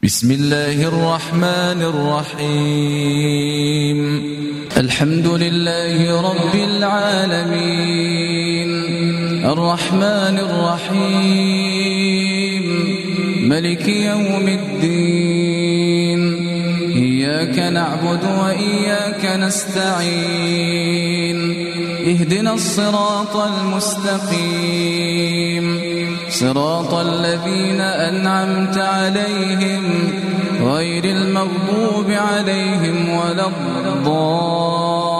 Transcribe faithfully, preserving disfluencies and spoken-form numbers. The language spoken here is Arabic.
بسم الله الرحمن الرحيم. الحمد لله رب العالمين، الرحمن الرحيم، ملك يوم الدين. إياك نعبد وإياك نستعين، اهدنا الصراط المستقيم، صراط الذين أنعمت عليهم غير المغضوب عليهم ولا الضالين.